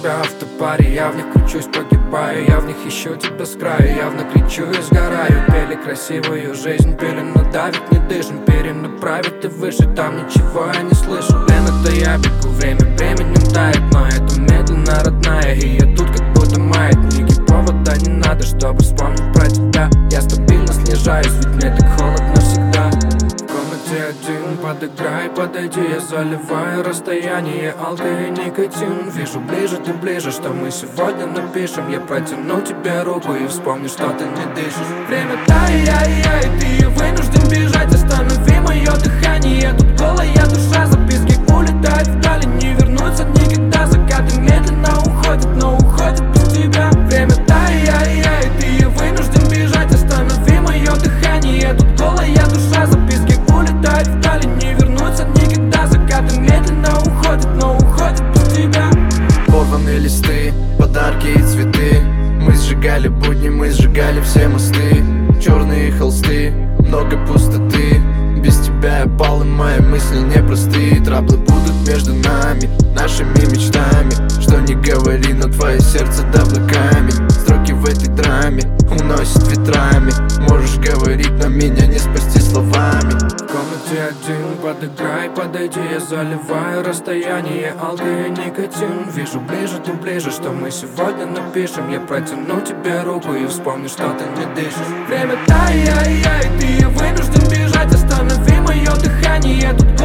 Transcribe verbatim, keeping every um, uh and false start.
тебя автопаре, я в них кручусь, погибаю, я в них ищу тебя с краю, явно кричу и сгораю. Пели красивую жизнь, пели надавит, не дышим, перенаправит и выше, там ничего я не слышу. Блин, это я бегу, время временем тает, но это медленно, родная, и я тут как будто маятники. Повода не надо, чтобы вспомнить про тебя. Я стабильно снижаюсь, ведь мне так холодно всегда. В комнате один, подыграй, подойди, я заливаю расстояние, алкоголь и никотин. Вижу ближе, ты ближе, что мы сегодня напишем. Я протяну тебе руку и вспомню, что ты не дышишь. Время тай-яй-яй, ты вынужден бежать, останови мое дыхание. Тут голая душа, записки улетают вдали, не вернуться никогда. Закаты медленно уходят, но уходят без тебя. Время тай-яй-яй, ты вынужден бежать, останови мое дыхание. Тут голая душа, записки улетают вдали, не вернуться никогда. Закаты медленно уходят, но уходят без тебя. Порванные листы, подарки и цветы. Мы сжигали будни, мы сжигали все мосты. Черные холсты, много пустоты. Без тебя я пал, и мои мысли непростые. Траблы будут между нами, нашими мечтами. Что не говори, но твое сердце давно камень. Строки в этой драме уносят ветрами. Можешь говорить, но меня не спасти словами. В комнате один, подыграй, подойди, я заливаю расстояние, алкоголь и никотин. Вижу ближе, ты ближе, что мы сегодня напишем. Я протяну тебе руку и вспомню, что ты не дышишь. Время тай-яй-яй, ты вынужден бежать, останови мое дыхание. Тут